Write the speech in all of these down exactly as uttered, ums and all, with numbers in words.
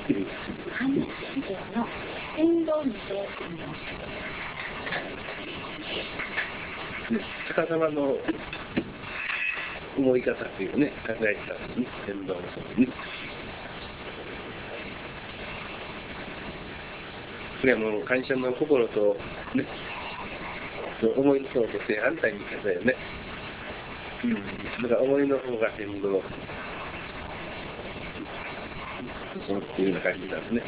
関連の変動にして逆さまの思い方というね、考え方ですね、変動のそうね。これはもう感謝の心とね、思いの方と正反対に方よね。うん、だから思いの方が変動そうっていうような感じなんですね。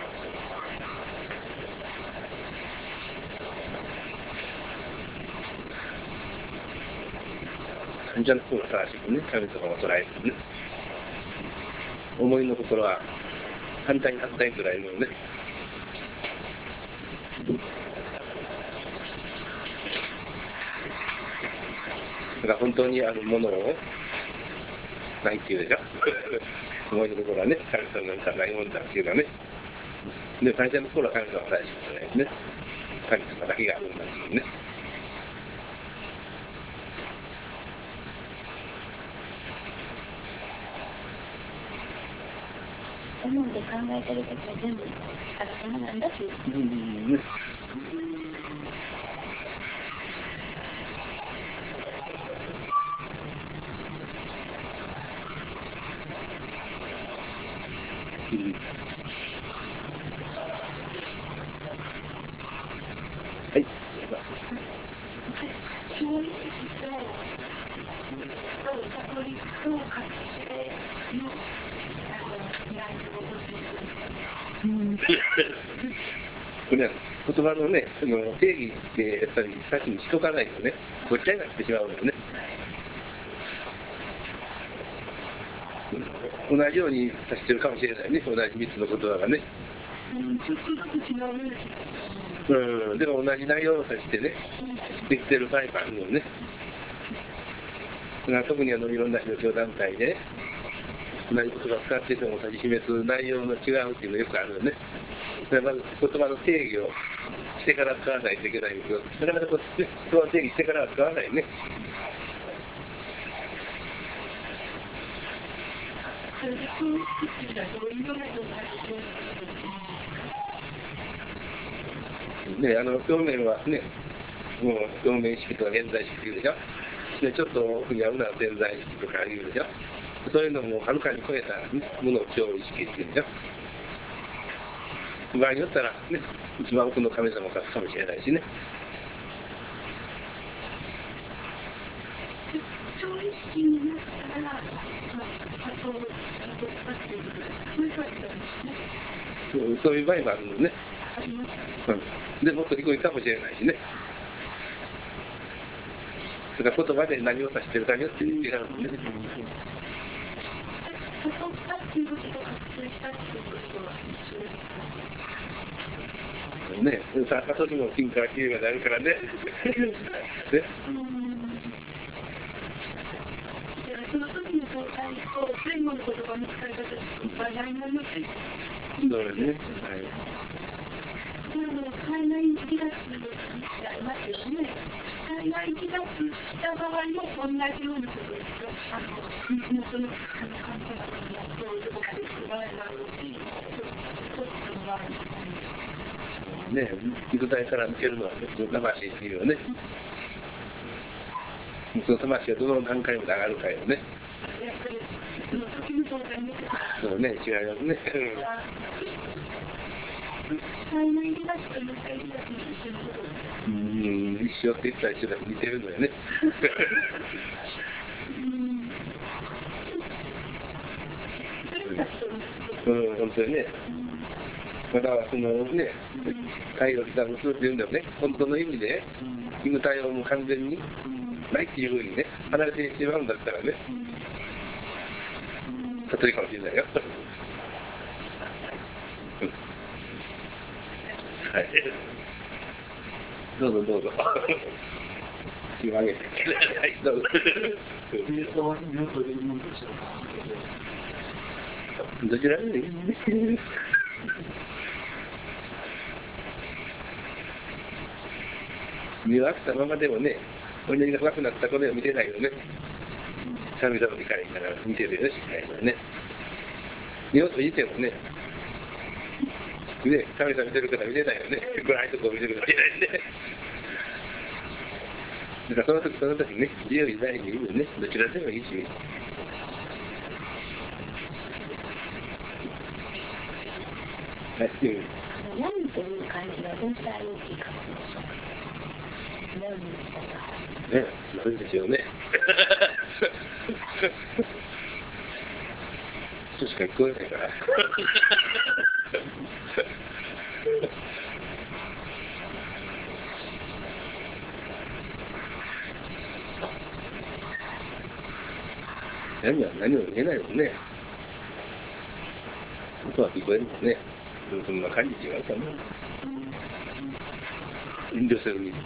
感謝の方が正しくね、神様を捉えるね。思いの心は反対に反対に捉えるのね。だから本当にあるものをないっていうでしょ思いのところはね、神様なんかないもんだっていうのはね。で、感謝のところは神様が大事じゃないですね。神様だけがあるんだっていうね。 思うんで考えてることは全部神様なんだっていう。うんうんうんうん、はい。これは言葉のね、その定義ってやっぱり先にしとかないとね、ごっちゃになってしまうのよね。同じように指してるかもしれないね、同じみっつの言葉がね。うん、でも同じ内容を指してね、できてる場合もあるのね。特にあのいろんな宗教団体で、同じ言葉を使ってても指し示す内容の違うっていうのがよくあるよね。それはまず言葉の定義をしてから使わないといけないんですけど、なかなかこう言葉の定義してからは使わないね。ね、あの表面はね、もう表面式とか現在式っていうでしょ。でちょっと奥にあるのは潜在意識とかいうでしょ。そういうのもはるかに超えた、ね、ものを超意識っていうんでしょ。場合によったら、ね、一番奥の神様を指すかもしれないしね。 超意識になったら、そういうそういう場合もあるのね。うん、でもっと低いかもしれないしね。それから言葉で何を指してるかによって違うんですね。ね、さあ、時も金からキリまであるからね。ね。 その時の状態と前後の言葉の使い方と場合になりますね。 そうですね。はい。 海外に気がつくってありますよね。海外に気がつした場合も同じようなことですよ。あの、その、その、あの、関係がどういうことかで使われるし、そういうのがあるんですね。ね、肉体から抜けるのは魂っていうよね。その魂がどの段階まで上がるかよね。 やっぱり、その時の状態にそうね、違いますね。 海外に気がつくと、もう一回気がつくと一緒のことです。 うん、一緒って言ったら一緒だけ似てるのよね。うん、本当にね。まだそのね、太陽が結っていうんだよね。本当の意味で、肉体をもう完全にないっていうふうにね、離れてしまうんだったらね、悟りかもしれないよ。はい。どうぞどうぞ。気を上げて。はい、どうぞ。どちらでもいいね。見分けたままでもね、お稲荷が深くなったことを見てないよね。神様に帰りながら見てるよね、しっかりね。見ようと言ってもね、 ね、神様見てる方見てないよね。暗いとこ見てる方見てないんで。だからその時その時ね、自由自在にいるね、どちらでもいいし。はい、うん。 闇という感じがどうしたらいいかもしれない。 ね、なんですよね。人しか聞こえないから。闇は何も見えないもんね。音は聞こえるもんね。そんな感じ違うかな。遠慮せずに。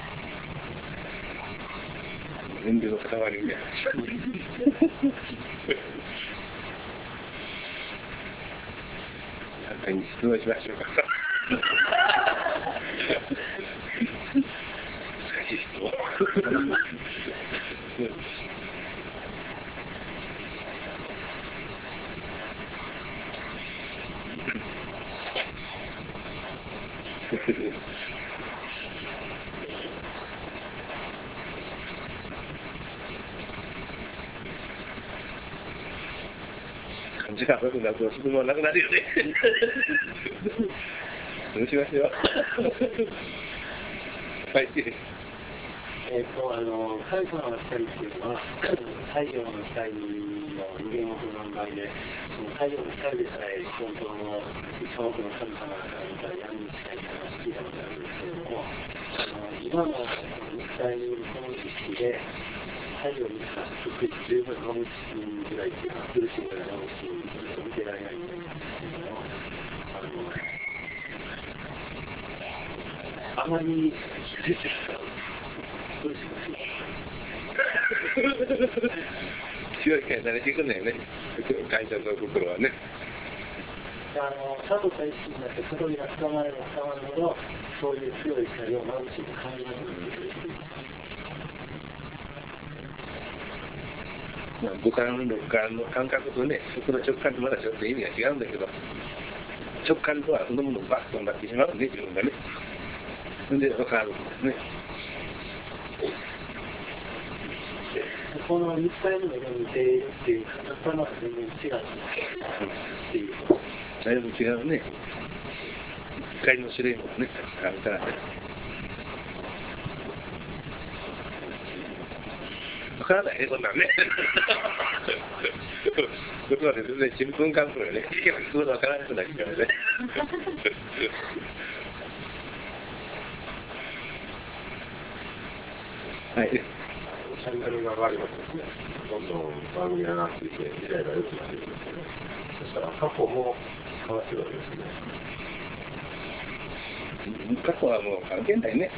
遠慮の塊みたいな。簡単に質問しましょうか。難しい質問。時間なくなると質問なくなるよね。どうしましょう。はい。 えっと、あの、神様の光っていうのは、太陽の光の無限億万倍で、その太陽の光でさえ、本当の一番多くの神様から見たら闇に近い話聞いたことあるんですけれども、あの今の肉体によるこの意識で、太陽にさって十分飲むシーンぐらいっていうか、苦しいぐらい飲むシーンずっと見てられないんですけども、あの、あまり出てきたら、どうします強いから慣れていくんだよね。会社の心はね。 あの、佐藤さん意識になって、そこに捕まれば捕まるほど、そういう強い光を眩しいと感じなくなってくる。 まあ、五感、六感の感覚とね、そこの直感とまだちょっと意味が違うんだけど、直感とはそのものをバッとなってしまうね、自分がね。それで分かるんですね。 この肉体の目で見ているっていう頭は全然違うっていう。 だいぶ違うね。光の種類もね、あるからね。わからないね、そんなんね。言葉で全然ちんぷんかんぷんよね。聞けば聞くほどわからなくなっちゃうね。はい。 チャンネルが上がりますですね。どんどん番組が上がっていて、未来が良くなっていくんですね。そしたら過去も変わってるわけですね。 過去はもう関係ないね。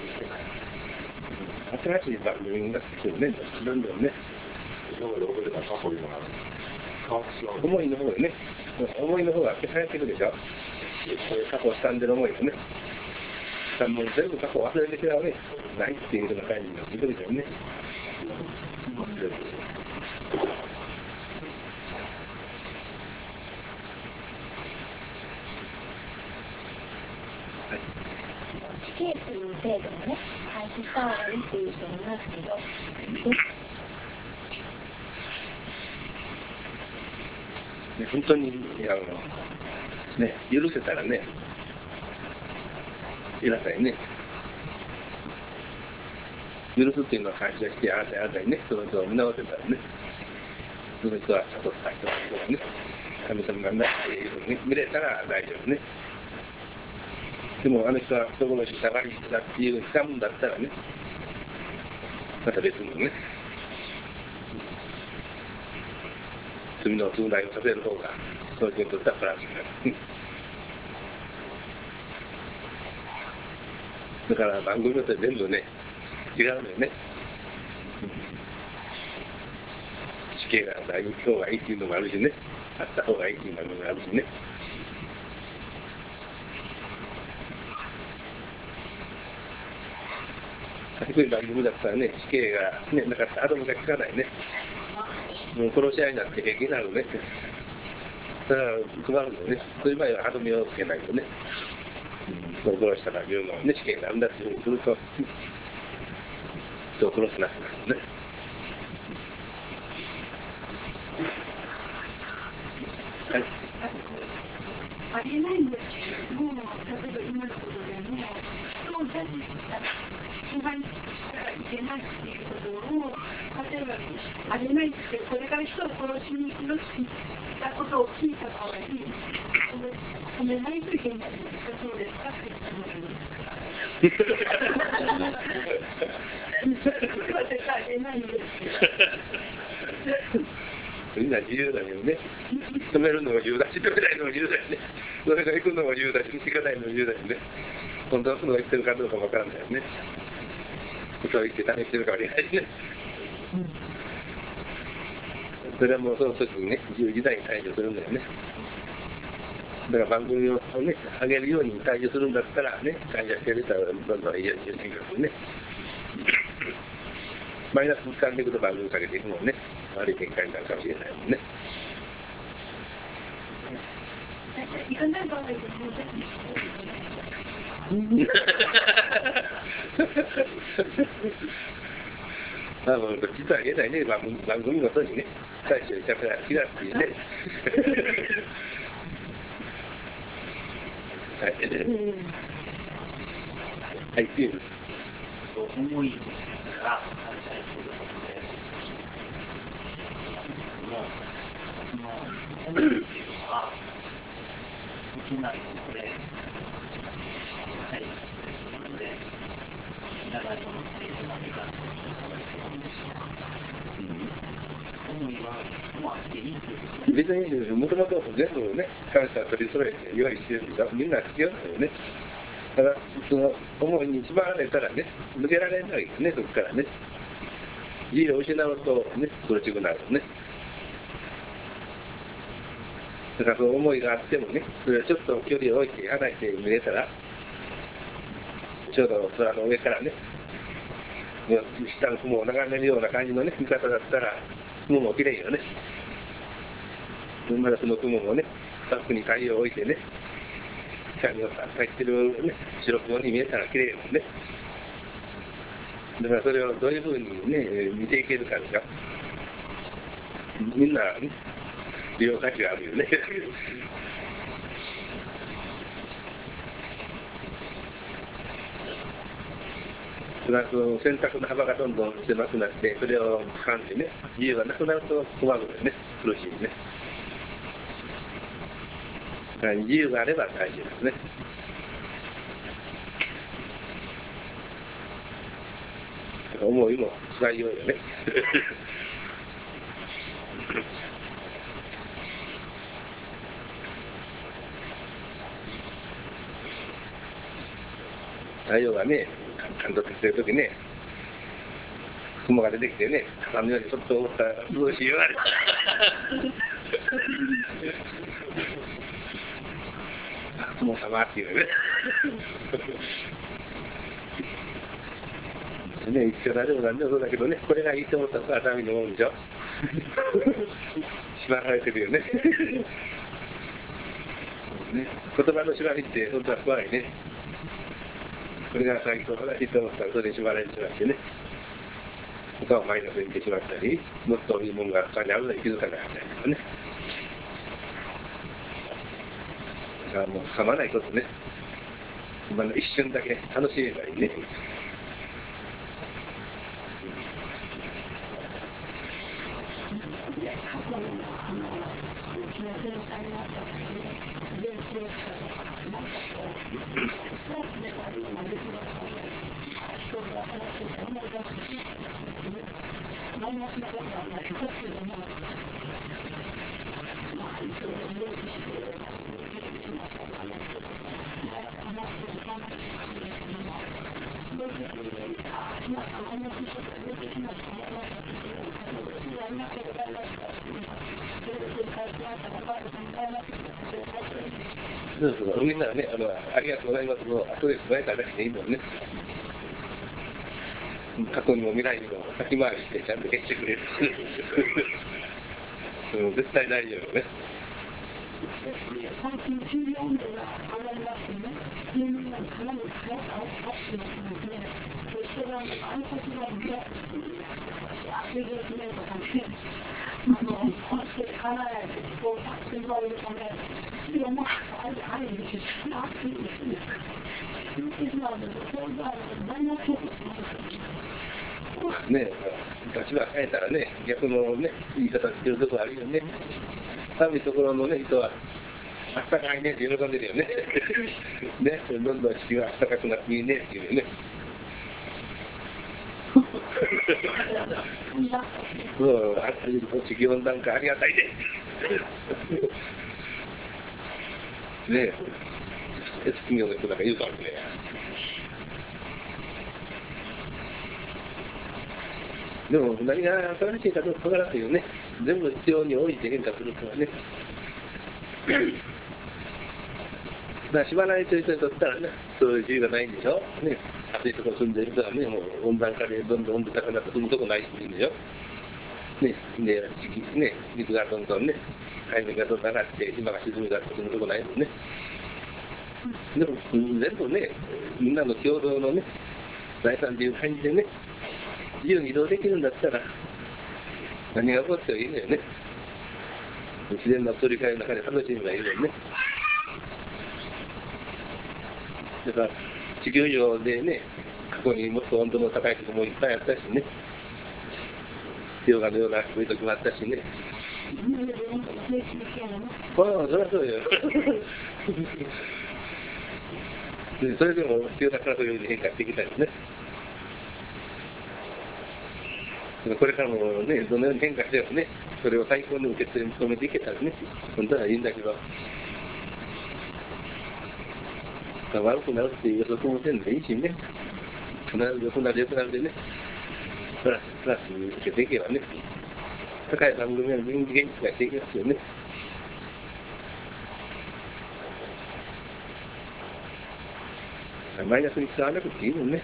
新しい番組が来てるね、どんどんね。 今まで覚えてた過去にも変わってしまう。 思いの方がね、思いの方が消されてるでしょ。過去を掴んでる思いがね。もう全部過去忘れてしまうね。ないっていうような感じがするでしょうね。 死刑という制度をね、廃止した方がいいっていう人もいますけど、 ね、本当にあの、ね、許せたらね、いなさいね。許すっていうのは感謝して、あなたあなたにね、その人を見直せたらね、その人は悟った人だね、神様なんだっていうふうに見れたら大丈夫ね。でもあの人はそこの人下がりだっていうふうに掴むんだったらね、また別のね、罪の償いをさせる方が、その人にとってはプラスになる。だから番組って全部ね、違うのよね。死刑がない方がいいっていうのもあるしね、あった方がいいっていうのもあるしね。低い番組だったらね、死刑がね、なかったら後もが効かないね。もう殺し合いになって平気になるね。 だから困るんだよね。そういう場合は歯止めをつけないとね、人を殺したらいうのはね、死刑なんだっていうふうにすると、人を殺すなってなるね。はい。 ありえないんですけども、例えば今のことでも、人をジャッジしたら、批判したらいけないっていうことを、例えば、ありえないって、これから人を殺しに行くよって言ったことを聞いた場合、止めないといけないんですか、そうですかって言ったのに。それは絶対ありえないんですけど。 みんな自由だけどね。止めるのも自由だし、止めないのも自由だよね。それが行くのも自由だし、行かないのも自由だよね。本当はその言ってるかどうかもわからないよね。嘘を言って試してるかもしれないしね。それはもうその時にね、自由時代に対処するんだよね。だから番組をね、上げるように対処するんだったらね、感謝してるからどんどんいいようにしていくね。マイナスに掴んでいくと番組を下げていくもんね。悪い展開になるかもしれないもんね。 いかない場合でもあの実は言えないね、番組、番組ごとにね、対処したくなる気がっていうね。はい。はい、っていう。 重いから反対することで、もう、その重いっていうのは、大きなことで、はい、なので、長いものっていうのがいかない。重いは、もうあっていいっていうこと別に、もともと全部ね、感謝取り揃えて用意してるんだ。みんな必要だよね。だから、その思いに縛られたらね、抜けられないよね、そこからね。自由を失うとね、苦しくなるね。だからその思いがあってもね、それはちょっと距離を置いて離して見れたら、ちょうど空の上からね、下の雲を眺めるような感じのね、見方だったら、雲も綺麗よね。まだその雲もね、バックに太陽を置いてね、光を入ってるね、白黒に見えたら綺麗よね。だからそれをどういうふうにね、見ていけるかですよ。みんなね、利用価値があるよね。それはその選択の幅がどんどん狭くなって、それを掴んでね、自由がなくなると困るんだよね、苦しいね。だから自由があれば大事ですね。思いも使いようよね。太陽がね、感動してるときね、雲が出てきてね、畳のようにちょっと思ったら涼しいよあれ。雲様っていうね。ね、一緒だでもなんでもそうだけどね、これがいいと思ったら頭に思うんでしょ。縛られてるよね。ね、言葉の縛りって本当は怖いね。これが最初正しいと思ったらそれに縛られてしまってね。他をマイナスに見てしまったり、もっといいものが他にあるのに気づかなかったりとかね。だからもう噛まないことね。今の一瞬だけ楽しめばいいね。そうそう、みんなね、あの、ありがとうございますの後で加えただけでいいもんね。過去にも未来にも先回りしてちゃんと消してくれる。うん、絶対大丈夫ね。 最近地球温度が上がりましてね、人間がかなり早く発してますので、人が外国がね、汗できないとかね、あの、本当に離れて、こう、たくさん言われるため、それがまあ、あれ、あれ、熱いですね。ですので、それが大学生ですね。立場変えたらね、逆のね、言い方してるところあるよね。寒いところのね、人は、あったかいねって喜んでるよね。ね、どんどん地球があったかくなっていいねっていうね。そう、地球温暖化ありがたいね。ねえ、エスキモの人なんか言うからね。でも何が新しいかどうかわからないよね。全部必要に応じて変化するからね。だから縛られてる人にとったらね、そういう自由がないんでしょ。ね、暑いところ住んでる人はね、もう温暖化でどんどん温度高くなって住むとこないっていうんでしょ。ね、で、ね、水がどんどんね、海面がどんどん上がって、島が沈みが住むとこないもんね。でも、全部ね、みんなの共同のね、財産っていう感じでね、自由に移動できるんだったら、何が起こってもいいんだよね。自然の取り替えの中で楽しみがいるよね。だから、地球上でね、過去にもっと温度の高いところもいっぱいあったしね、氷河のようなそういう時もあったしね。ああ、そりゃそうよ。それでも必要だからそういうふうに変化してきたよね。これからもね、どのように変化してもね、それを最高に受け止めていけたらね、本当はいいんだけど、悪くなるっていう予測もせんでいいしね、必ず良くなる良くなるでね、プラスプラス受けていけばね、高い番組は人気元気がしていきますよね。マイナスに使わなくていいもんね。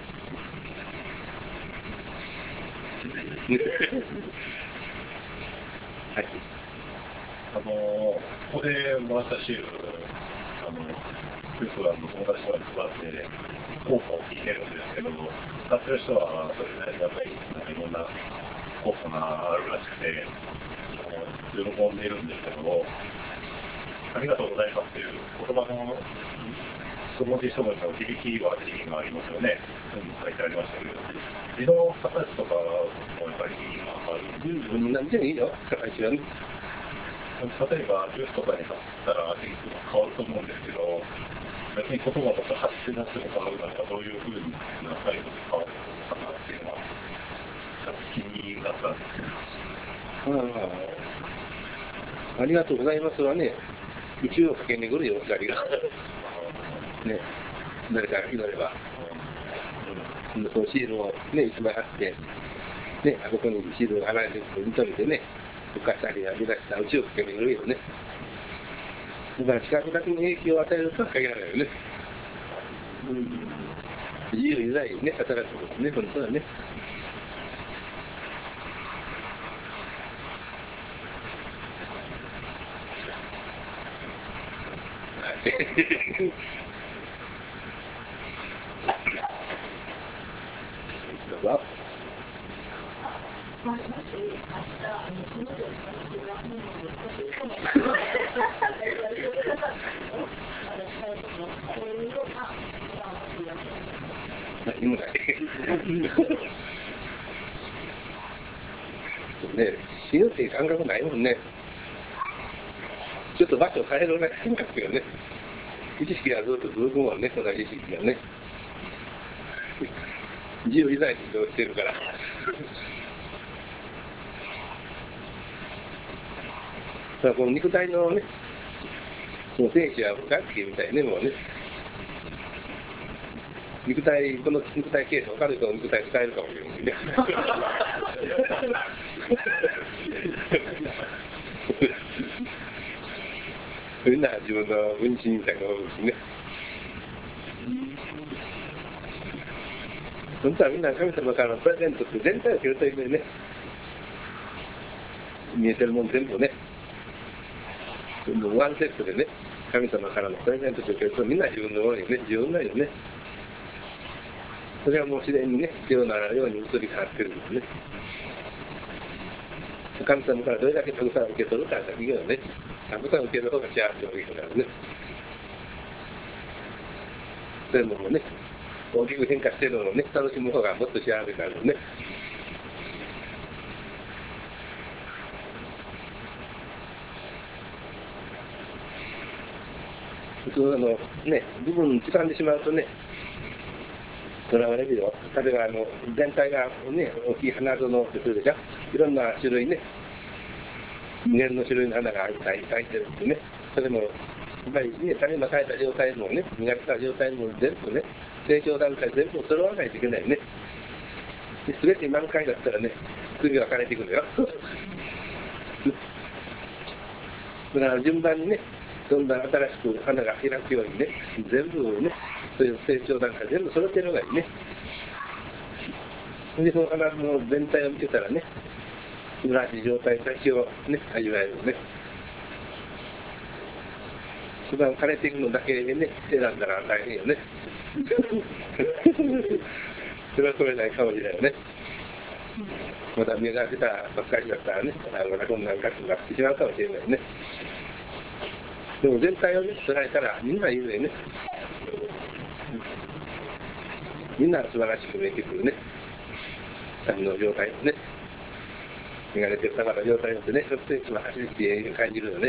はい。 あのここでもらったシール、あのよくあの友達とかに配って効果を聞いてるんですけど、使ってる人はそれなりにやっぱりなんかいろんな効果があるらしくて、喜んでいるんですけど、ありがとうございますという言葉の一文字一文字の響きは響きがありますよね。書いてありましたけど、字の形とかもやっぱり意義がある。 うん、何でもいいよ、形はね。 例えばジュースとかに貼ったら味が変わると思うんですけど、別に言葉とか発しなしても変わるのか、どういうふうな態度で変わるかなっていうのは気になったんですけど。 ああ、ありがとうございますはね、宇宙を駆け巡るよ、光が。ね、誰か祈れば、うん、そのシールをね、一枚貼って、ね、あそこにシールが貼られてると認めてね、浮かしたり上げ出した宇宙を駆け巡るよね。だから視覚だけに影響を与えるとは限らないよね。うん、自由自在にね、働くことね、本当はね。どうぞ。何もない。ね、死ぬっていう感覚ないもんね。ちょっと場所を変えるだけですよね。意識がずっと続くもんね、同じ意識がね。自由自在に移動してるから。だからこの肉体のね、その生死は不可逆みたいね、もうね。肉体、この肉体形成、他の人の肉体使えるかもしれないね。みんな自分の分身みたいなものですね。本当はみんな神様からのプレゼントって全体を受けるというね、見えてるもん全部ね、 もうワンセットでね、神様からのプレゼントと受けると、みんな自分のものにね、自分のよね。それはもう自然にね、必要なように移り変わってるんですね。神様からどれだけたくさん受け取るかだけどね、たくさん受ける方が幸せを受け取るね。そういうのもね、大きく変化しているのをね、楽しむ方がもっと幸せになるね。普通あのね、部分掴んでしまうとね、とらわれるよ。例えばあの全体がね、大きい花園ってするでしょ。いろんな種類ね、年の種類の花が咲いてるってね。それもやっぱりね、種まかれた状態もね、磨けた状態も全部ね、成長段階全部揃わないといけないね。すべて満開だったらね、次は枯れていくんだよ。だから順番にね、どんどん新しく花が開くようにね、全部ね、そういう成長段階全部揃ってるのがいいね。で、その花の全体を見てたらね、素晴らしい状態だけをね、味わえるね。一番枯れていくのだけでね、選んだら大変よね。それはそれないかもしれないよね。また芽が出たばっかりだったらね、またこんなんかになってしまうかもしれないね。でも全体をね、捉えたらみんな言うよね。みんな素晴らしく見えてくるね。旅の状態をね。見られてる様の状態をね、そして素晴らしいって感じるよね。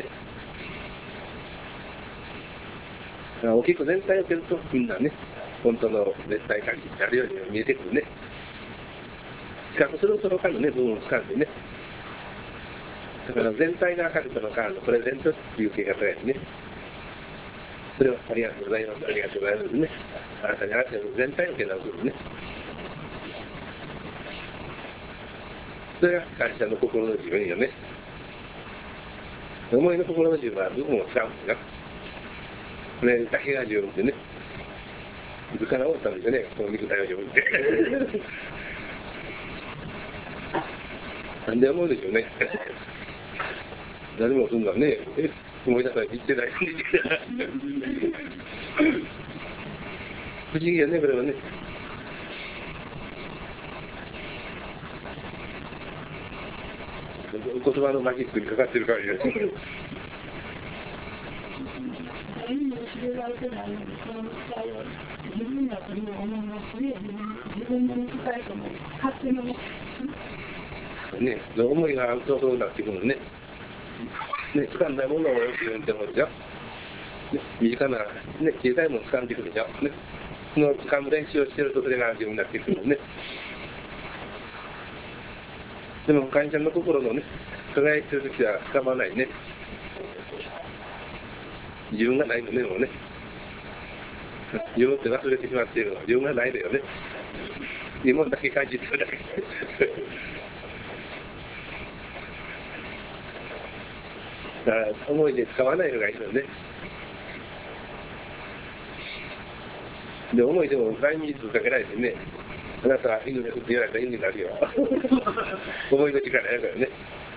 大きく全体を受けるとみんなね、本当の絶対感じてあるように見えてくるね。比較するその間のね、部分を掴んでね。だから全体が神様からのプレゼントっていう形がやね。それをありがとうございます、ありがとうございますね。あなたにあなたの全体を受け直すね。それが感謝の心の自分よね。思いの心の自分は部分を使うんですよ。これだけが自分でね。図から思ったんですよね、この肉体を自分って。なんで思うでしょうね。何もすんのはね、思い出さないと言ってないんで。不思議やね、これはね。言葉のマジックにかかってるからね。 誰にも知られてないのに、この肉体を自分がそれを思いますね。自分の肉体とも勝手にね、思いが合うとそうなってくるのね。ね、掴んだものを自分で思うでしょ。ね、身近な、ね、小さいものを掴んでくるでしょ。ね、その掴む練習をしてるとそれが自分になってくるのね。でも会社の心のね、輝いてるときは掴まないね。自分がないのね、もうね。自分って忘れてしまっているのは自分がないのよね。自分だけ感じてるだけ。だから思いで使わないのがいいのね。で、思いでも何ミリかけられてね、あなたは犬ですって言われたら犬になるよ。思いの力やからね。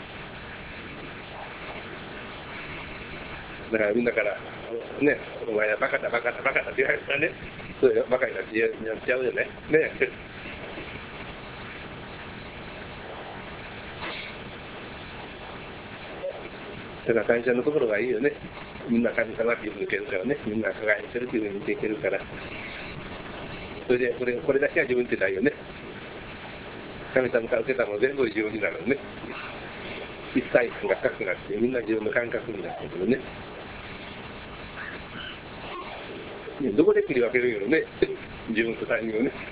だからみんなから、ね、お前はバカだバカだバカだって言われたらね、そうよ、バカになっちゃうよね。ね。だから会社のところがいいよね。みんな神様っていうふうに受けるからね、みんな輝いてるっていうふうに見ていけるから。それでこれ、これだけは自分ってないよね。神様から受けたもの全部自分になるのね。一体感が深くなって、みんな自分の感覚になってくるね。どこで切り分けるよね、自分と他人をね。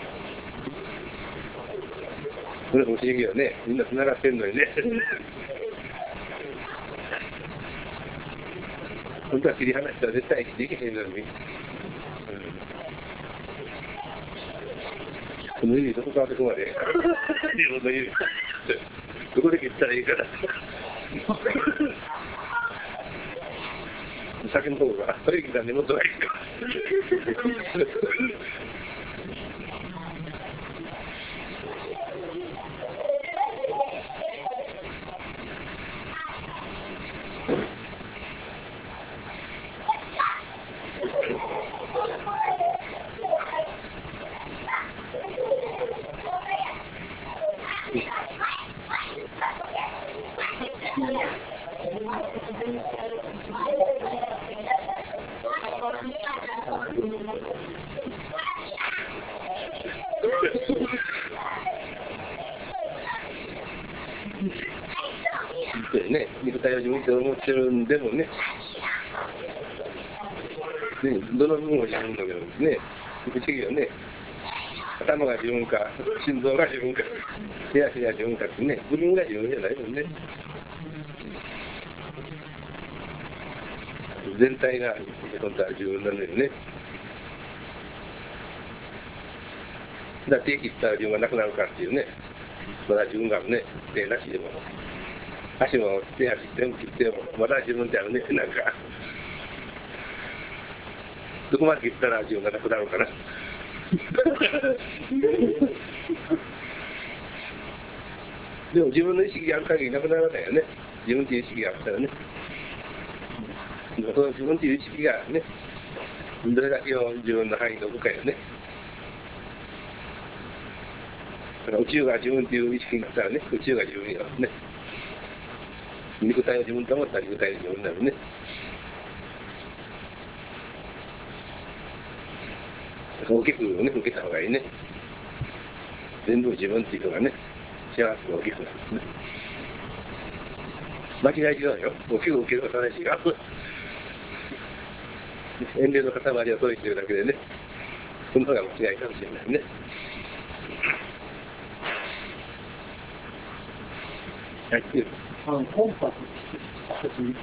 これ不思議よね。みんな繋がってるのにね。本当は切り離したら絶対生きていけへんのに。うん、この指どこからどこまで自分の指どこで切ったらいいかな。先の方が指が根元がいいか。 って思ってるんでもね、ね、どの部分も自分だけどね、不思議よね。頭が自分か、心臓が自分か、手足が自分かってね、部分が自分じゃないもんね。全体が本当は自分なんだよね。だから手切ったら自分がなくなるからっていうね、まだ自分がね、手なしでも、足も手足全部切っても、まだ自分ってあるね、なんか。どこまで切ったら自分がなくなるかな。でも自分の意識がある限りなくならないよね。自分っていう意識があったらね。その自分っていう意識がね、どれだけを自分の範囲に置くかよね。だから宇宙が自分っていう意識になったらね、宇宙が自分よね。肉体を自分と思ったら肉体が自分になるね。大きくね、受けた方がいいね。全部自分っていうのがね、幸せが大きくなるね。間違い違うよ。大きく受けることは違う。遠慮の塊を解いてるだけでね、その方が間違いかもしれないね。はい。 あのコンパス一つに、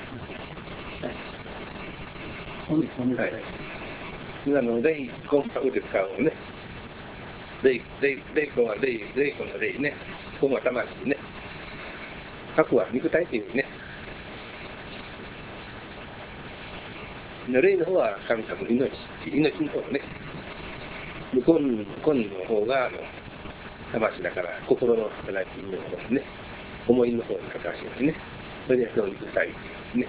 はい。 はい。あのレイコンパクで使うのね。レイ、レイ、レイコンはレイ、レイコンのレイね。コンは魂ね。核は肉体っていうね。レイの方は神様の命、命の方ね。コン、コンの方があの魂だから心の働きの方ですね。思いの方に関わしますね。それでその肉体ね。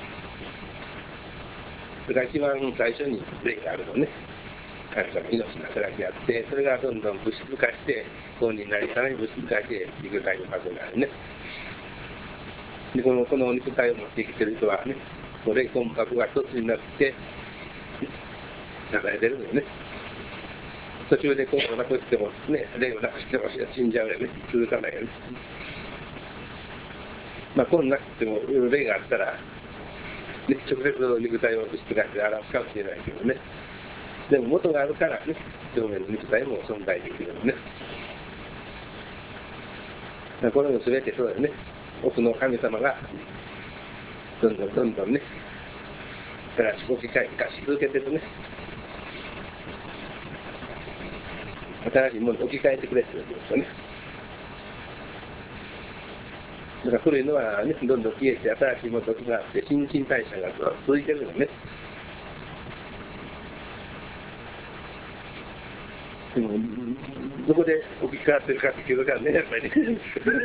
それから一番最初に霊があるのね。神様の命の働きがあって、それがどんどん物質化して、本になり、さらに物質化して肉体の核になるね。で、この、この肉体を持って生きてる人はね、これ魂魄が一つになって、流れてるのよね。途中でこうなくしてもね、霊をなくしても死んじゃうよね。続かないよね。まあ、こんなくても霊があったら、ね、直接肉体を物質化して表すかもしれないけどね。でも元があるからね、表面の肉体も存在できるのね。これも全てそうだよね。奥の神様が、どんどんどんどんね、新しく置き換え、生かし続けてるね。新しいものを置き換えてくれてるんですよね。だから古いのはね、どんどん消えて新しいものがあって、新陳代謝が続いてるのね。でもどこで置き換わってるかっていうのがね、やっぱりね。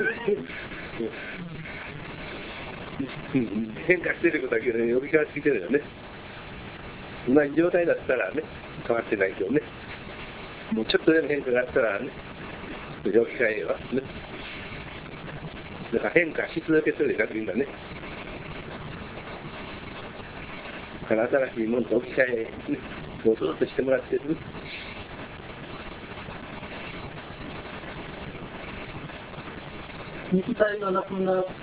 変化してることだけどね、置き換わってきてるよね。同じ状態だったらね、変わってないけどね。もうちょっとでも変化があったらね、置き換えはね。だから変化し続けてるだけでいいんだね。だから新しいものと置き換え、ね、もうずっとしてもらってる。 肉体がなくなって、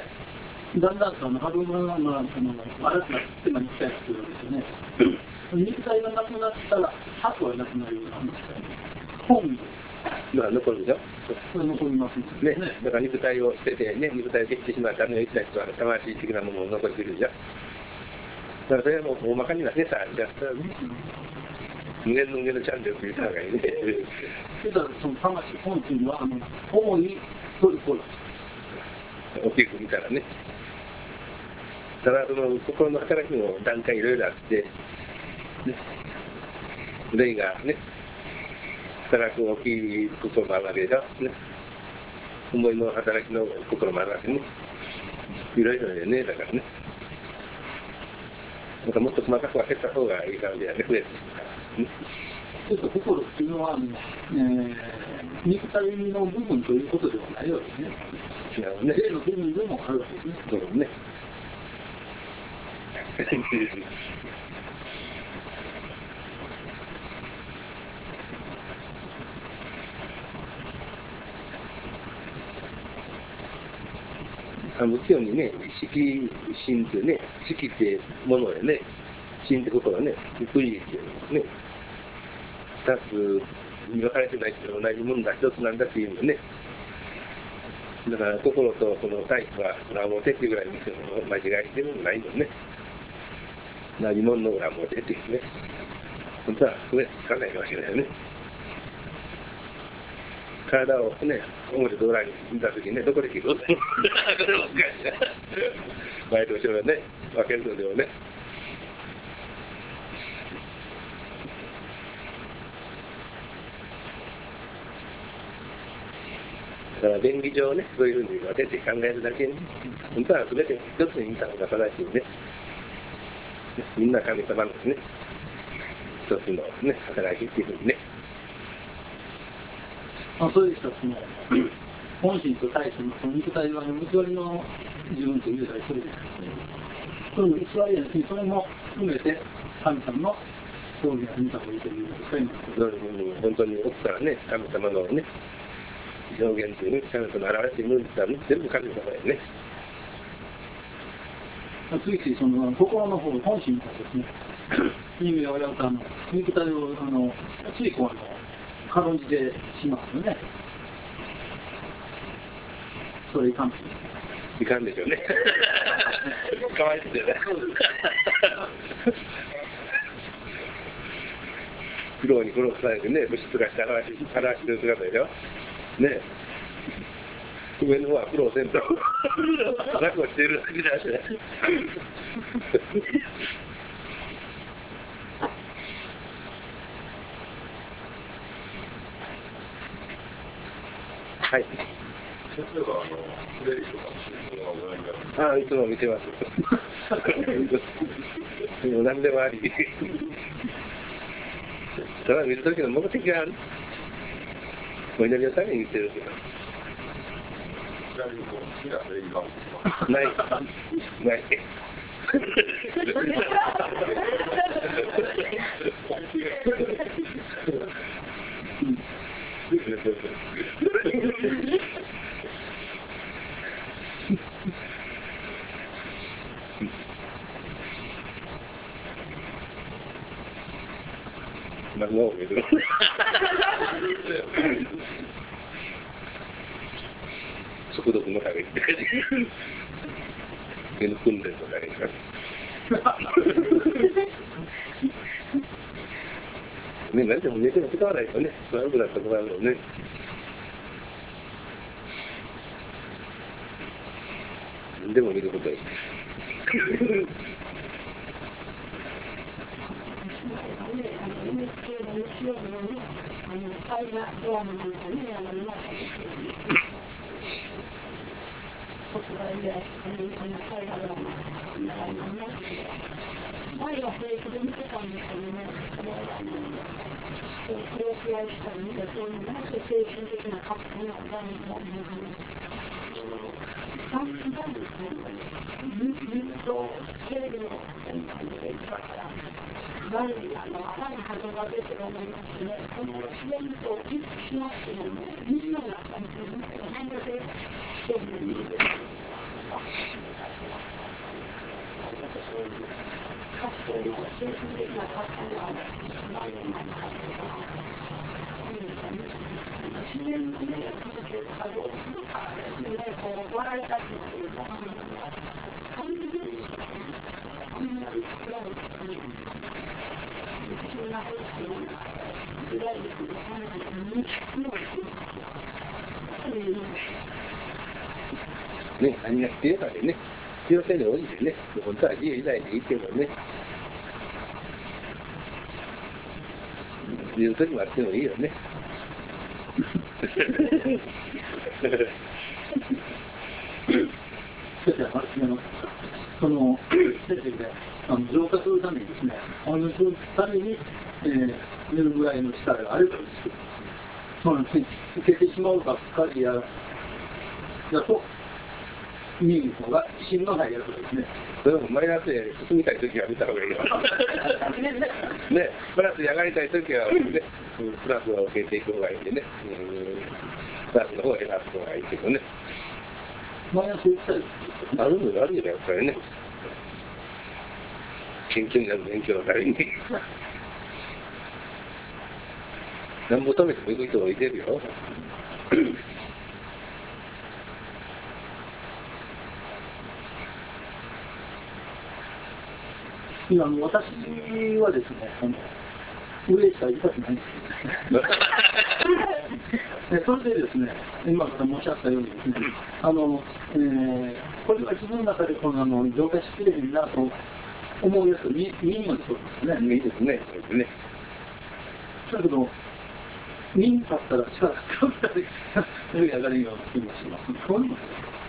だんだんと歯車が、まあ、新たな手が肉体が必要ですよね。肉体がなくなったら、核はなくなるようなんですよ。本まあ残るでしょ。 それ残りますね。ね。だから肉体を捨ててね、肉体を消してしまったら、ね、一切とは魂的なものを残しているでしょ。だからそれはもう大まかにはね、さ、じゃあ、無限の無限のチャンネルって言った方がいいね。 それからその魂本っていうのは、あの、主にトルコだ。 大きく見たらね。ただその心の働きの段階いろいろあって、ね、霊がね、働く大きい心もあるわけでしょ。ね、思いの働きの心もあるわけね。いろいろでね、だからね。なんかもっと細かく分けた方がいい感じだね、増えてるから。 ちょっと心っていうのは、えー、肉体の部分ということではないわけですね。 違うね。 霊の部分でもあるわけですね。 そうね。 あの仏教にね、色心っていうね、色ってものでね、心ってことはね、ゆっくりっていうのね、二つに分かれてないけど同じものが一つなんだっていうのね。だから心とその体質は裏表っていうぐらいですけど、間違いしてるのないのね。同じものの裏表っていうね。本当はそれつかないわけだよね。体をね、表と裏に見たときにね、どこで切るこれ難しいな。前と後ろでね、分けるのではね。だから便宜上ね、そういうふうに分けて考えるだけに、本当は全て一つに見た方が正しいね。みんな神様のね、一つのね、働きっていうふうにね。 まあ、そういう人たちも、本心と体質のその肉体は偽りの自分と言うたりするですけど、その偽りやし、それも含めて神様の表現を見た方がいいということですか、 今。本当に奥からね、神様のね、表現というね、神様の現れているんですからね、全部神様だよね。 次々その心の方、本心の方ですね、人間をやると、あの肉体をあのついこう軽んじてしますよね。それいかんいかんでしょうね。かわいそうだよね。苦労に苦労されてね、物質がして表してる姿でしょ。ねえ。上の方は苦労せんと。楽をしているだけだしね。はい。 先生は、あの、フレイとかの手法はご覧になるんですか？ ああ、いつも見てます。もう何でもあり。ただ見るときの目的がある。お祈りのために見てるけど。 ちなみに、こう、好きなフレイがあるんですか？ ない。ない。何が多いけど。速読のために。手の訓練のために。ね、何でも寝ても使わないとね、悪くなったことあるよね。何でも見ることはいい。 前はフレークで見てたんですけどね、それはあの、クロスワイしたり見て、そういうなんか精神的な葛藤があるんだろうね。ダンスなんですね。水とテレビの感じで言ったら、ダンスがあの、穴に風が出てる思いますね。この自然と一致しますけどね、水の中にいるんですよ。なんでそういう意味で。そういう活動の精神的な活動がないような活動が自然にね、続ける作業をするからですね、こう笑いたくなるような感じで、あんまり作られてね、そんなふうに時代劇のために認識をするというのね、何が必要かでね。必要性に応じてね、本当は自由自在でいいけどね。いう時もあってもいいよね。 その先生であの浄化するためにですね、お祈りするために、えー、寝るぐらいの力があるとですけど、そうなんですね、受けてしまうばっかりやだと、見る方が芯のないやつですね。 それもマイナスで進みたいときは見た方がいいよ。ね、プラスに上がりたいときは、ね、プラスを受けていく方がいいんでね、うん、プラスの方を選ぶ方がいいけどね。 マイナスいちたいあるのがあるよね、やっぱりね。研究になる勉強のために。なんぼ止めても行く人がいてるよ。 今、あの私はですね、あの上しか行きたくないんですよね。それでですね、今から申し上げたようにですね、あの、えー、これは自分の中でこのあの浄化しきれへんなと思うやつ、みみんなそうですね。 いいですね、そうですね。 だけど、見んかったら力が強くなる上がるような気もします。そういうの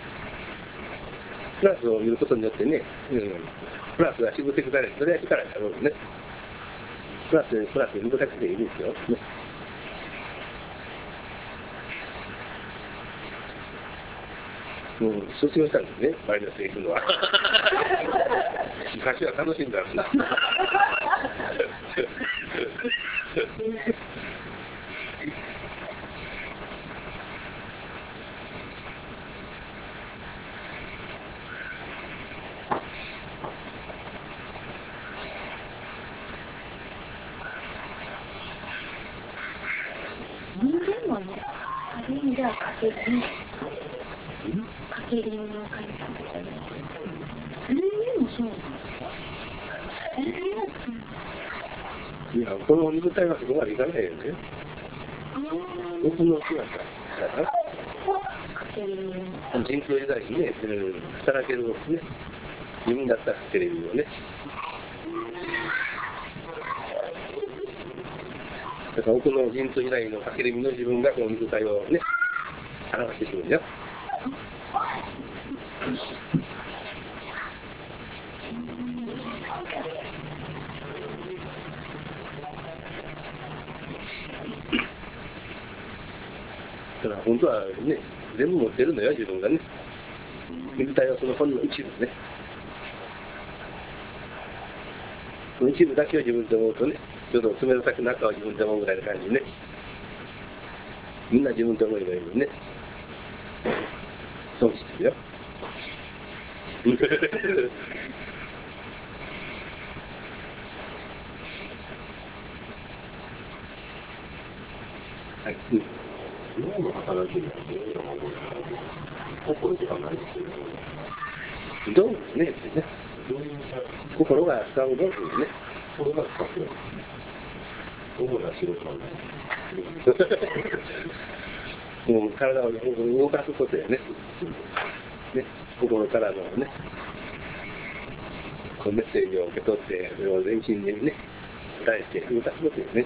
プラスを見ることによってね、うん、プラスがしぶてくなる、それは力になるんね。プラスでプラスで見るだけでいいですよ。ね、うん、卒業したんですね、マイナスへ行くのは。昔は楽しんだんだ。 人間もね、ある意味ではかけるね。かけるの神様じゃない。人間もそうなんですか？えー、 いや、この肉体はそこまでいかないよね。僕の姿だから。 かける人口以外にね、うん、働けるね。自分だったらテレビをね。だから奥の人口以外のかける身の自分がこの肉体をね、表してくるんだよ。だから本当はね、全部持ってるのよ、自分がね。肉体はその本の一部ね。その一部だけを自分で思うとね、ちょっと冷たく中は自分で思うぐらいな感じね。みんな自分で思えばいいのにね。そうしてるよ。はい。 脳の働きにはどういうのが多いか心ではないですけど、 道具ですね、やっぱりね。 どういう心が使う道具ですね。 それが使ってる。主な仕事なんです。 もう体を動かすことやね。ね、心からのね、こうメッセージを受け取って、それを全身にね、伝えて動かすことですね。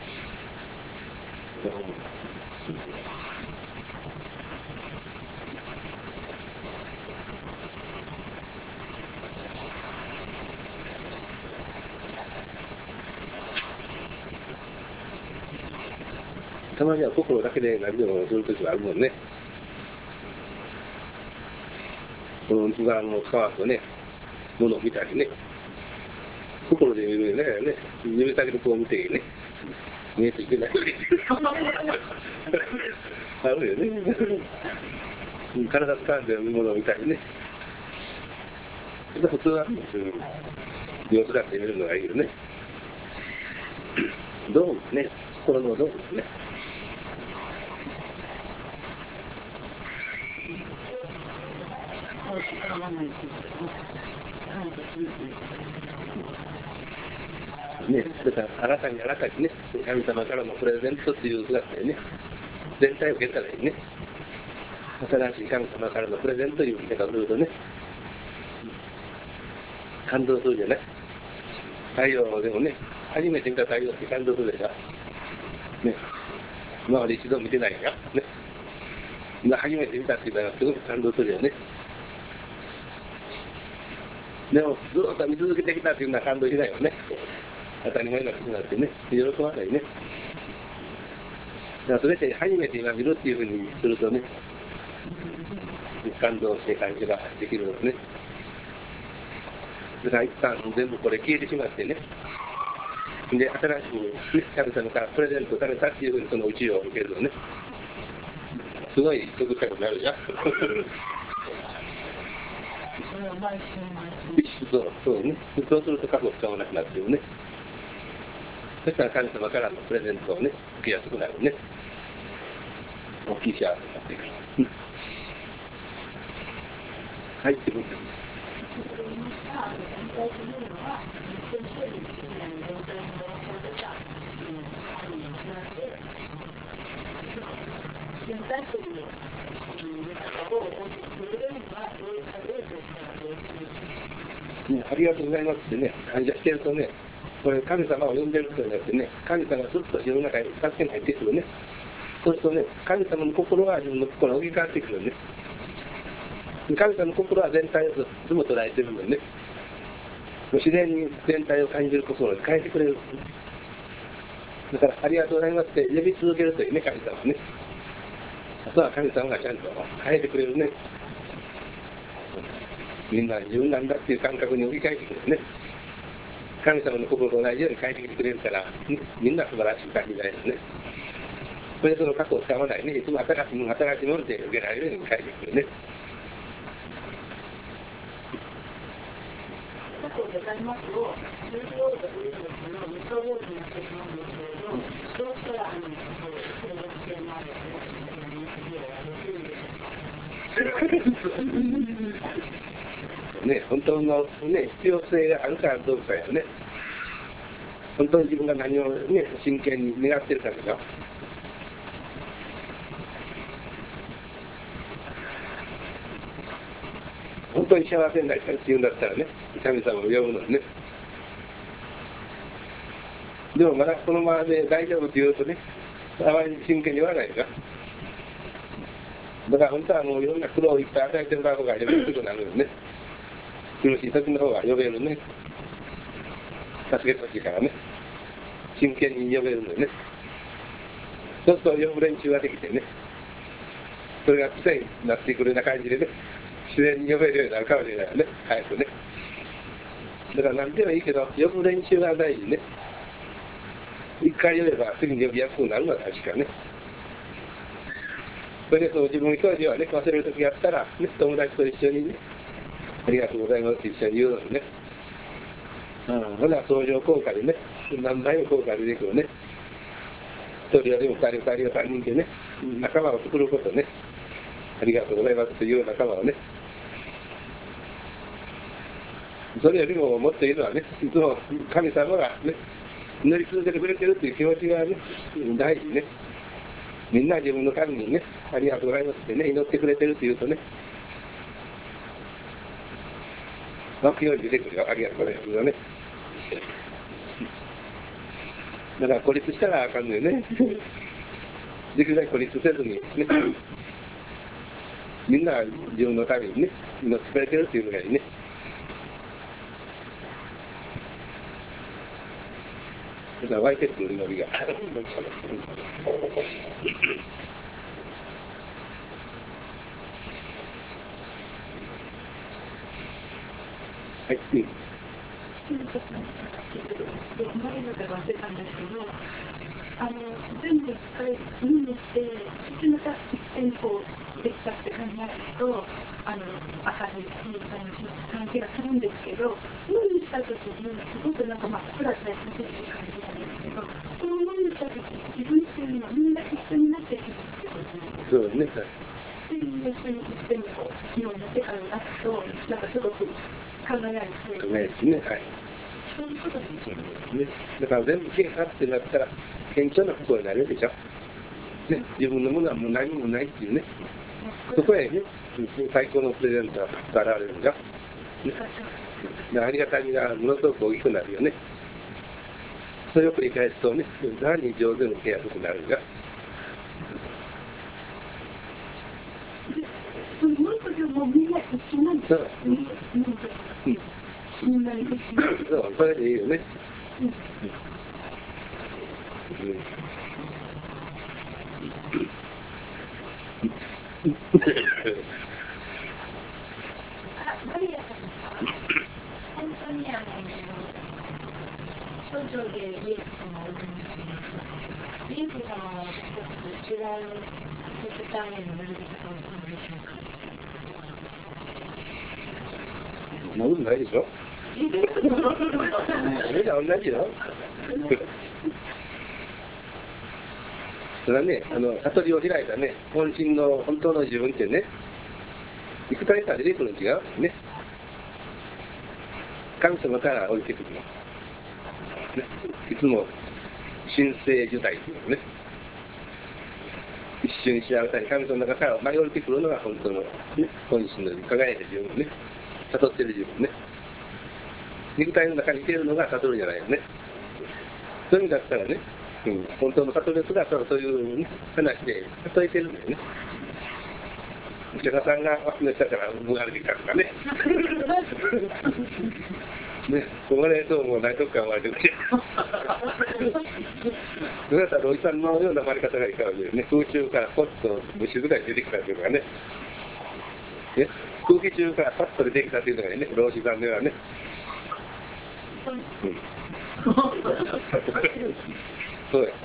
たまには心だけで何でもするときがあるもんね。この肉眼を使わずとね、物を見たりね、心で見るね、ね、指先でこう見てね、見えていけない。あるよね。体使わんで物を見たりね。普通は、うん、様子だって見るのがいいよね。道具ですね。心の道具ですね。ね、だから新たに新たにね、神様からのプレゼントっていう姿でね、全体を受けたらいいね。新しい神様からのプレゼントという見方をするとね、感動するじゃない。太陽でもね、初めて見た太陽って感動するでしょ。ね、今まで一度見てないからね。今初めて見たって言ったらすごく感動するよね。でもずっと見続けてきたっていうのは感動しないよね。当たり前なことになってね、喜ばないね。だからそれって初めて今見るっていうふうにするとね、感動して感じができるのね。だから一旦全部これ消えてしまってね。で、新しく神様からプレゼントされたっていうふうにその宇宙を受けるのね。すごい得したくなるじゃん。 毎週毎週。 そうそうね。そうすると過去を使わなくなってるね。そしたら神様からのプレゼントをね、受けやすくなるね。大きい幸せになってくる。はい、ってことです。ね、ありがとうございますってね、感謝してるとね、これ神様を呼んでる人になってね、神様がずっと自分の中に助けに入ってくるね。そうするとね、神様の心は自分の心を置き換わってくるね。神様の心は全体をずっと捉えてるのでね、自然に全体を感じる心に変えてくれる。だから、ありがとうございますって呼び続けるというね、神様はね。あとは神様がちゃんと変えてくれるね。みんな自分なんだっていう感覚に置き換えてくれるね。神様の心と同じように変えてきてくれるから、ね、みんな素晴らしい感じになるよね。それでその過去を使わないね、いつも新しいもの、新しいもので受けられるように変えてくるね。 過去でありますを、重要度というのを無償用になってしまうんですけれど、どうしたら、あの、それが必要なのか、 ね、本当の、ね、必要性があるからどうかよね。本当に自分が何を、ね、真剣に願ってるかでしょ。本当に幸せになりたいって言うんだったらね、神様を呼ぶのにね。でもまだこのままで大丈夫って言うとね、あまり真剣に言わないから。だから本当はもういろんな苦労をいっぱい与えてもらう方が呼べることになるよね。苦しい時の方が呼べるね。助けてほしいからね。真剣に呼べるのよね。そうすると呼ぶ練習ができてね。それが癖になってくるような感じでね。自然に呼べるようになるかもしれないよね。早くね。だから何でもいいけど、呼ぶ練習が大事ね。一回呼べば次に呼びやすくなるのは確かね。それでそう自分一人ではね、忘れる時があったら、ね、友達と一緒にね、ありがとうございますって一緒に言うのにね。うん、ほな相乗効果でね、何倍も効果が出てくるね。一人よりも二人、二人を三人でね、仲間を作ることね。ありがとうございますという仲間をね。それよりももっといいのはね、いつも神様がね、祈り続けてくれてるっていう気持ちがね、大事ね。みんな自分の神にね、ありがとうございますってね、祈ってくれてるって言うとね、湧くように出てくるよ、ありがとうございますよね。だから孤立したらあかんのよね。できるだけ孤立せずにね、みんな自分の神にね、祈ってくれてるっていうのがいいね。だから湧いてくる祈りが。はい、うん。 あの全部一回見にして、また一遍こうできたって考えると、あの朝にみたいな感じがするんですけど、無にしたときにすごくなんか真っ暗で苦しい感じなんですけど、その無にしたとき自分っていうのはみんな一緒になっていくってことですね。 そうね。 で、一緒に一遍こうような世界になると、なんかすごく輝いて。 輝いてね、はい。 そういうことですよね。だから全部消えたってなったら、謙虚な心になるでしょ。ね、自分のものはもう何もないっていうね。そこへね、最高のプレゼントが現れるんだ。ね、ありがたみがものすごく大きくなるよね。それを繰り返すとね、何に上手に受けやすくなるんだ。 そのもう一つはもうみんな一緒なんですよ。みんな一緒。 そう、それでいいよね。うんうんマリアさん本当にあの少女でイエス様をおりますイエス様は私たちと違う世界へのやり方をするのでしょうか。 そんなことないでしょ。それじゃ同じよ。それはね、あの悟りを開いたね、本心の本当の自分ってね、肉体から出てくるの違うね。神様から降りてくるの。ね、いつも神聖受胎っていうのね。一瞬幸せに神様の中から舞い降りてくるのが本当の、ね、本心の輝いた自分ね。悟ってる自分ね。肉体の中にいてるのが悟るじゃないよね。そういう意味だったらね、うん、本当の悟りの姿をそういう、ね、話で例えてるんだよね。お釈迦さんが脇の下から生まれてきたとかね。ね、生まれるともう大特感生まれてくる。それだったら、おじさんのような生まれ方がいいからね、空中からポッと虫ぐらい出てきたというのがね、ね、空気中からパッと出てきたというのがね、老子さんのようなね。うん、そうや。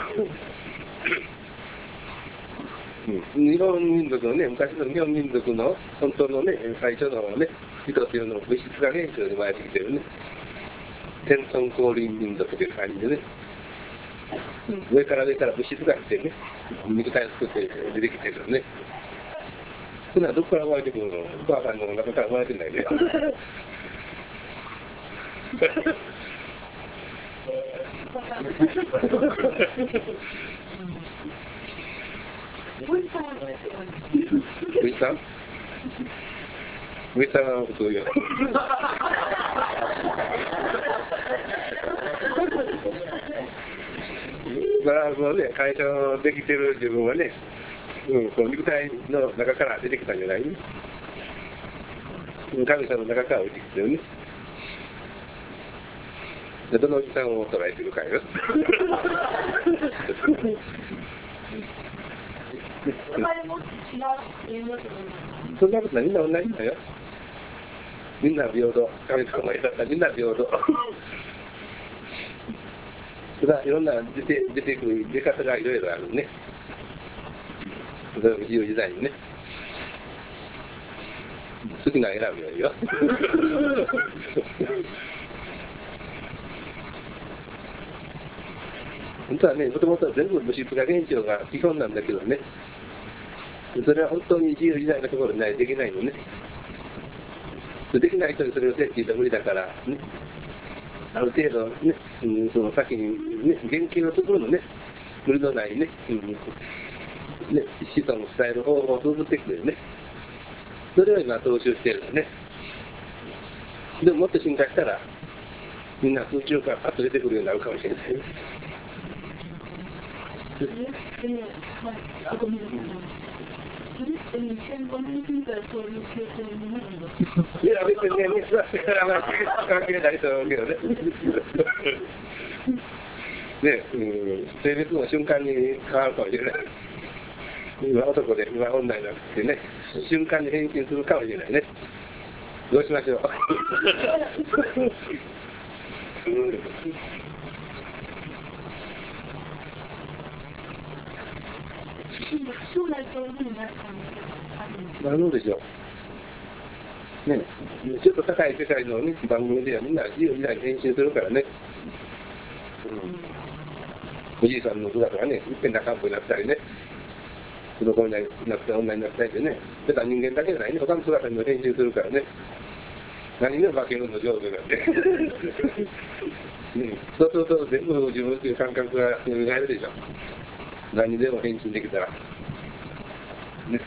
うん、日本民族のね、昔の日本民族の本当のね、最初のね、人というのを物質が現象で生まれてきてるね。天孫降臨民族という感じでね、うん、上から上から物質が来てね、肉体を作って出てきてるね。そんなどこから生まれてくるの？お母さんの中から生まれてないで。ウイさんウイさんは普通よ。だからそのね、会社のできてる自分はね、うん、この肉体の中から出てきたんじゃないね。神様の中から降りてきてるね。でどのおじさんを捉えてるかよ。そんなことない、みんな同じだよ。みんな平等。神様がいたらみんな平等。ただいろんな出て出てくる出方がいろいろあるね。それを自由自在にね。好きな選ぶよいいよ。本当はね、もともと全部物質が現象が基本なんだけどね。それは本当に自由自在なところでないできないのね。できない人にそれをせって言ったら無理だからね。ある程度ね、うん、その先にね、原型を作るのね。無理のないね、うん、ね、子孫を伝える方法を作ってきてるね。それを今踏襲してるのね。でももっと進化したら、みんな空中からパッと出てくるようになるかもしれない。それってにせんごねんぐらいそういう経験になるんですか？いや、別にね、水はからまあ関係ないと思うけどね。ね、うん、性別の瞬間に変わるかもしれない。今男で、今女になってね、瞬間に変身するかもしれないね。どうしましょう。うん将来そういうふうになる可能性があるんですか？ なるでしょう。ね、ちょっと高い世界の、ね、番組ではみんな自由自在に変身するからね。うん、おじいさんの姿がね、いっぺん中んぽになったりね、子供になったり女になったりでね、だから人間だけじゃないね、他の姿にも変身するからね。何が化け物の上手だって。うん、そうすると全部自分という感覚が蘇るでしょ。何にでも変身できたら。ね。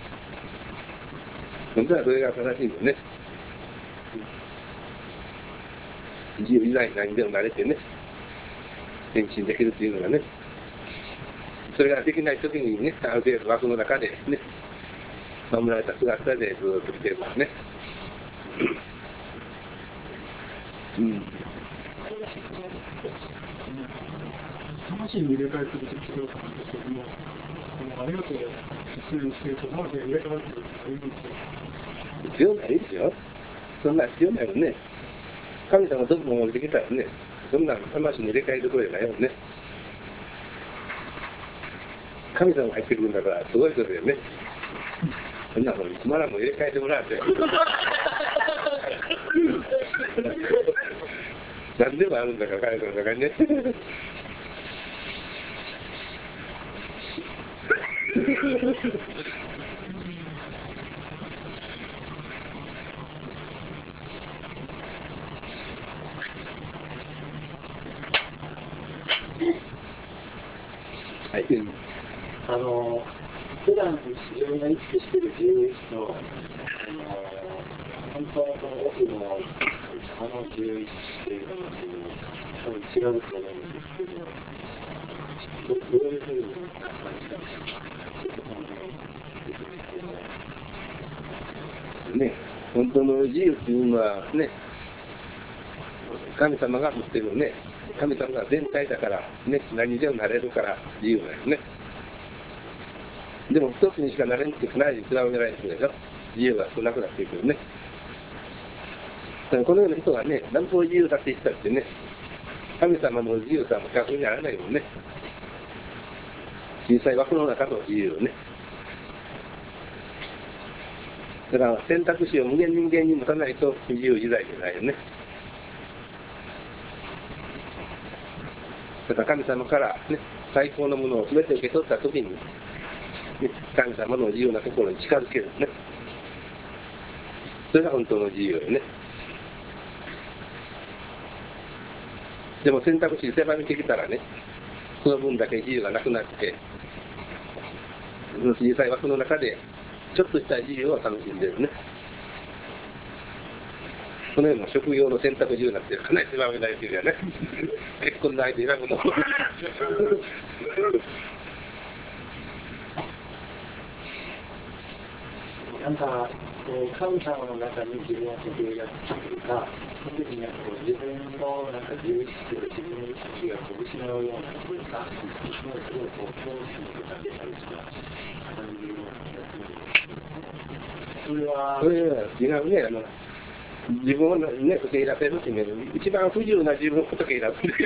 本当はそれが正しいのね。自由自在に何にでも慣れてね、変身できるっていうのがね。それができないときにね、ある程度枠の中でね、守られた姿でずっと来てるからね。うん。 魂に入れ替えすると違うかなんですけども、ありがとう説明してると、魂に入れ替わってるってあります必要ないですよ。そんな必要ないよね。神様どこも降りてきたらね、そんな魂に入れ替えるところじゃないよね。神様が入ってくるんだから、すごいことだよね。そんなもん、いつまでも入れ替えてもらって。 何でもあるんだから彼の中にね。はい、 あの普段自分が意識している自由意志と、あの本当のその奥のあの自由意志っていうのは多分違うと思うんですけど、ど, どういうふうに感じたんですかね、本当の自由っていうのはね、神様が持ってるね、神様が全体だから、ね、何でもなれるから自由だよね。でも一つにしかなれんって必ず一番上られてるでしょ。自由が少なくなっていくよね。だからこのような人がね、何方自由だって言ったってね、神様の自由さも逆にならないもんね。小さい枠の中の自由をね。だから選択肢を無限人間に持たないと自由自在じゃないよね。だから神様からね、最高のものを全て受け取ったときに、ね、神様の自由なところに近づけるね。それが本当の自由よね。でも選択肢狭めてきたらね、その分だけ自由がなくなって、小さい枠の中でちょっとした自由を楽しんでるね。このような職業の選択自由になってかなり狭められてるよね。結婚の相手選ぶの。 なんか、神様の中に自分を受け入れるか、その時にこう自分のなんか自由意志と自分の意識がこう失うようなというか、すごいすごいこう恐怖心とか出たりした感じのそれは。 それは違うね。あの自分をね、受け入れられるっていうのは、一番不自由な自分を受け入れられる。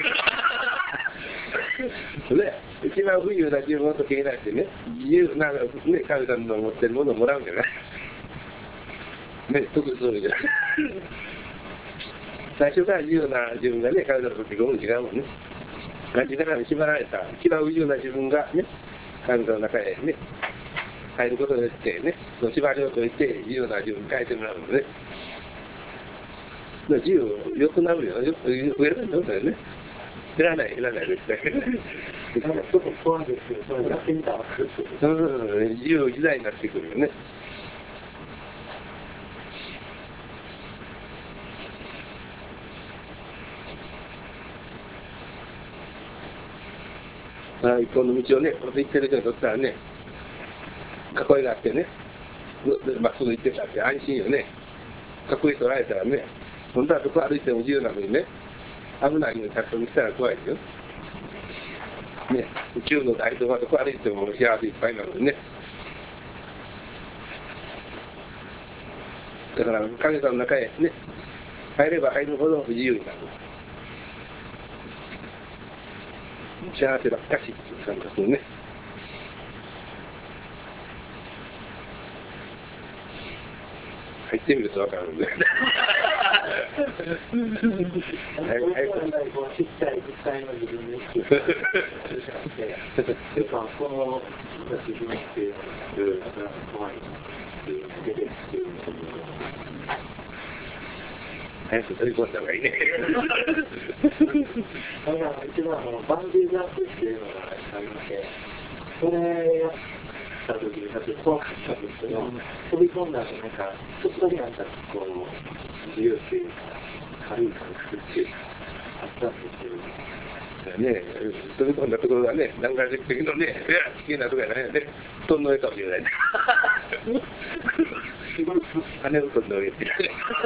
ね、一番不自由な自分を受け入れられてね、自由な、ね、神様の持ってるものをもらうんじゃない。ね、特にそうじゃない。最初から自由な自分がね、神様の時ごも違うもんね。感じながら縛られた、一番不自由な自分がね、神様の中へね、入ることによってね、その縛りを解いて自由な自分に変えてもらうので、ね。自由良くなるよ、よく増えるんだよね。いらない、いらないですね。 ちょっと怖いですけど、それやってみたら、 そうそうそう、自由自在になってくるよね。まあ、一本の道をね、こう行ってる人にとったらね、囲いがあってね、まっすぐ行ってたって安心よね。囲い取られたらね、本当はどこ歩いても自由なのにね、危ないのに立ってきたら怖いですよ。ね、宇宙の大道はどこ歩いても幸せいっぱいなのにね。だから神様の中へね、入れば入るほど不自由になる。幸せばっかしっていう感じですね。入ってみると分かるんで。はいはい。 ちっちゃい実際の自分で意識をして、この自分っていうのが怖いっていう出てるっていう。 早く取り込んだ方がいいね。 だから一番あのバンジージャンプっていうのがありまして、それやった時にちょっと怖かったんですけど、飛び込んだ後なんかちょっとだけなんかこう自由っていうか軽い感覚っていうかあったんですけど。 ね、飛び込んだところがね、何回できるのね、危険なところやないよね、布団の上かもしれない。羽布団の上って。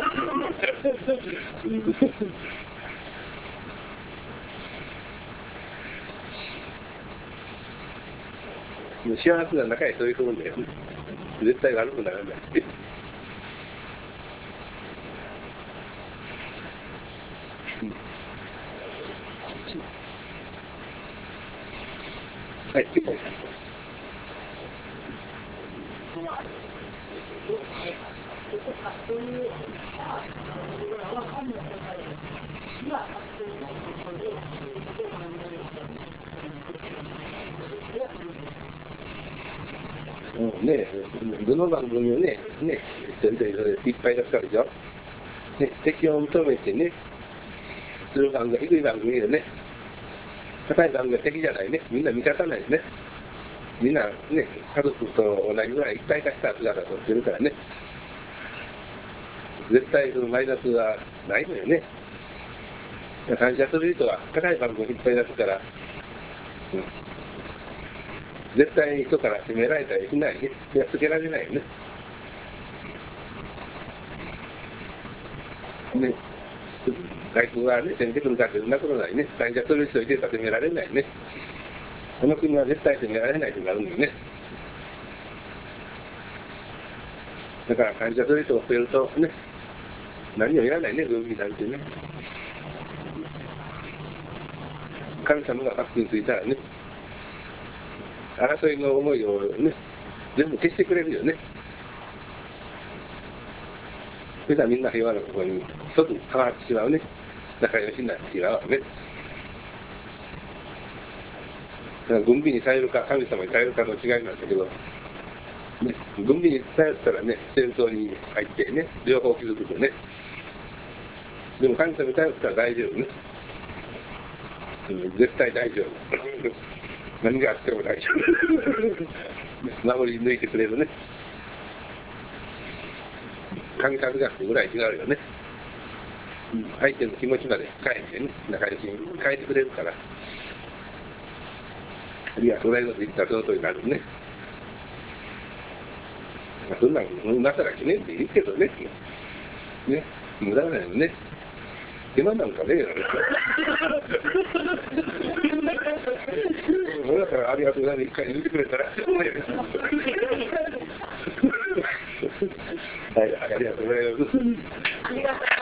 幸せな中へそういうもんだよね。絶対悪くならない。はい、結構。 とかそういうさ、僕らは神の世界には発生ないところで、そういうことを学んだりしたり、 もうね、どの番組をね、ね、全然いっぱい出すからでしょ。ね、敵を認めてね、する番組、低い番組でね、高い番組は敵じゃないね、みんな味方ないですね。みんなね、家族と同じぐらい一体化した姿を撮ってるからね、絶対そのマイナスはないのよね。感謝する人は高い番組をいっぱい出すから、うん、絶対人から責められたりしないね。やっつけられないよね。ね、外国がね、攻めてくるかってそんなことないね。感謝する人いてたら責められないね。この国は絶対責められないとなるんだよね。だから感謝する人が増えるとね、何もいらないね、軍備なんてね。神様がバックについたらね、争いの思いをね、全部消してくれるよね。それからみんな平和なところに一つ変わってしまうね。仲良しになってしまうわね。だから軍備に頼るか神様に頼るかの違いなんだけど、ね、軍備に頼ったらね、戦争に入ってね、両方傷つくね。でも神様に頼ったら大丈夫ね。うん、絶対大丈夫。何があっても大丈夫。守り抜いてくれるね。感覚がぐらい違うよね。うん、相手の気持ちまで変えてね、仲良しに変えてくれるから。いや、それの言ったらその通りになるね。まあ、そんなの、今更記念っていいけどね。ね、無駄だよね。今なんかねえよ。だからありがとうございます。一回言ってくれたら。はい、ありがとうございます。